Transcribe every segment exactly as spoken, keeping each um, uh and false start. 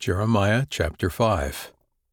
Jeremiah chapter five.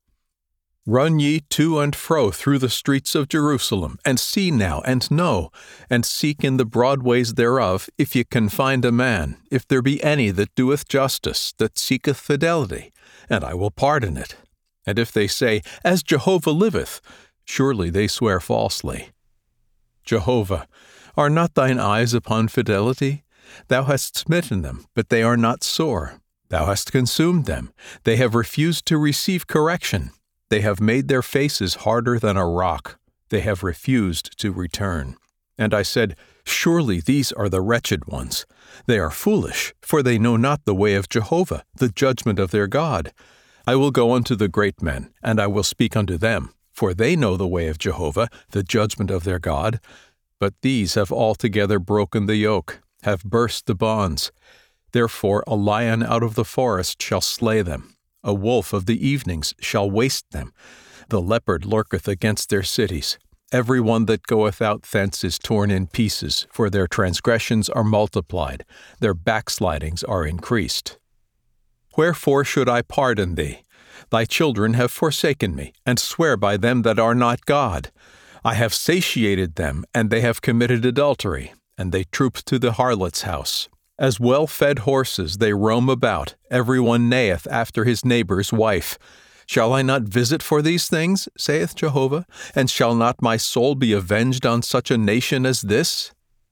Run ye to and fro through the streets of Jerusalem, and see now, and know, and seek in the broad ways thereof, if ye can find a man, if there be any that doeth justice, that seeketh fidelity, and I will pardon it. And if they say, As Jehovah liveth, surely they swear falsely. Jehovah, are not thine eyes upon fidelity? Thou hast smitten them, but they are not sore. Thou hast consumed them. They have refused to receive correction. They have made their faces harder than a rock. They have refused to return. And I said, Surely these are the wretched ones. They are foolish, for they know not the way of Jehovah, the judgment of their God. I will go unto the great men, and I will speak unto them, for they know the way of Jehovah, the judgment of their God. But these have altogether broken the yoke, have burst the bonds. Therefore a lion out of the forest shall slay them. A wolf of the evenings shall waste them. The leopard lurketh against their cities. Every one that goeth out thence is torn in pieces, for their transgressions are multiplied, their backslidings are increased. Wherefore should I pardon thee? Thy children have forsaken me, and swear by them that are not God. I have satiated them, and they have committed adultery, and they troop to the harlot's house. As well-fed horses they roam about, every one neigheth after his neighbor's wife. Shall I not visit for these things, saith Jehovah, and shall not my soul be avenged on such a nation as this?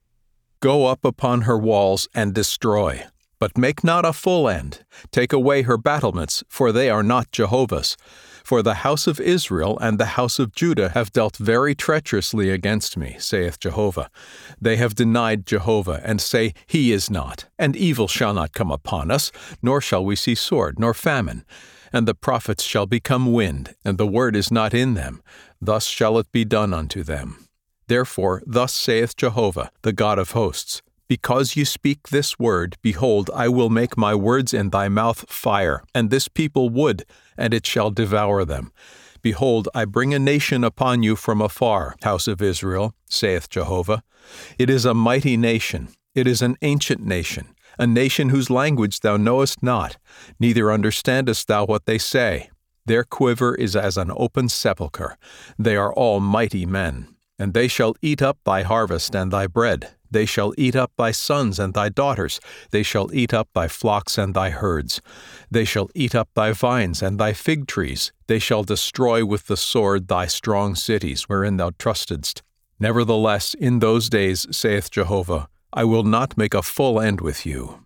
Go up upon her walls and destroy, but make not a full end. Take away her battlements, for they are not Jehovah's. For the house of Israel and the house of Judah have dealt very treacherously against me, saith Jehovah. They have denied Jehovah, and say, He is not, and evil shall not come upon us, nor shall we see sword nor famine. And the prophets shall become wind, and the word is not in them. Thus shall it be done unto them. Therefore thus saith Jehovah, the God of hosts, Because you speak this word, behold, I will make my words in thy mouth fire, and this people wood, and it shall devour them. Behold, I bring a nation upon you from afar, house of Israel, saith Jehovah. It is a mighty nation, it is an ancient nation, a nation whose language thou knowest not, neither understandest thou what they say. Their quiver is as an open sepulchre. They are all mighty men. And they shall eat up thy harvest and thy bread. They shall eat up thy sons and thy daughters. They shall eat up thy flocks and thy herds. They shall eat up thy vines and thy fig trees. They shall destroy with the sword thy strong cities, wherein thou trustedst. Nevertheless, in those days, saith Jehovah, I will not make a full end with you.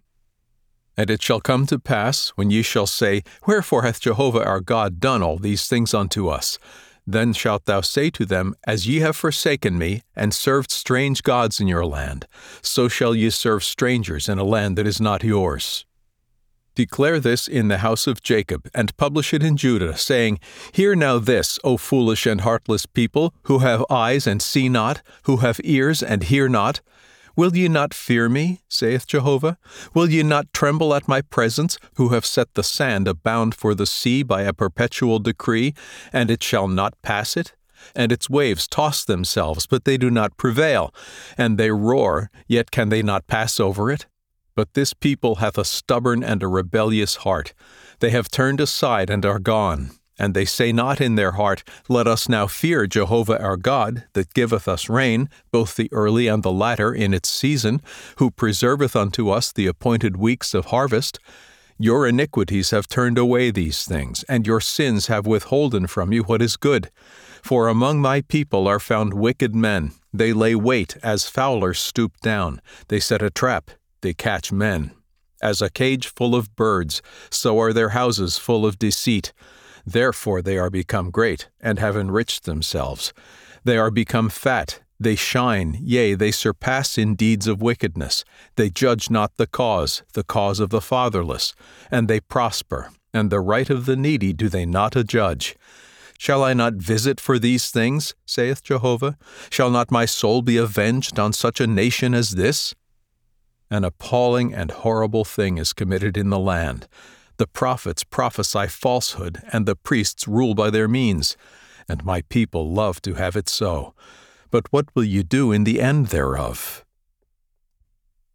And it shall come to pass, when ye shall say, Wherefore hath Jehovah our God done all these things unto us? Then shalt thou say to them, As ye have forsaken me, and served strange gods in your land, so shall ye serve strangers in a land that is not yours. Declare this in the house of Jacob, and publish it in Judah, saying, Hear now this, O foolish and heartless people, who have eyes and see not, who have ears and hear not. Will ye not fear me, saith Jehovah? Will ye not tremble at my presence, who have set the sand a bound for the sea by a perpetual decree, and it shall not pass it? And its waves toss themselves, but they do not prevail, and they roar, yet can they not pass over it? But this people hath a stubborn and a rebellious heart. They have turned aside and are gone. And they say not in their heart, Let us now fear Jehovah our God, that giveth us rain, both the early and the latter in its season, who preserveth unto us the appointed weeks of harvest. Your iniquities have turned away these things, and your sins have withholden from you what is good. For among my people are found wicked men. They lay wait as fowlers stoop down. They set a trap, they catch men. As a cage full of birds, so are their houses full of deceit. Therefore they are become great, and have enriched themselves. They are become fat, they shine, yea, they surpass in deeds of wickedness. They judge not the cause, the cause of the fatherless, and they prosper, and the right of the needy do they not adjudge. Shall I not visit for these things, saith Jehovah? Shall not my soul be avenged on such a nation as this? An appalling and horrible thing is committed in the land. The prophets prophesy falsehood, and the priests rule by their means. And my people love to have it so. But what will you do in the end thereof?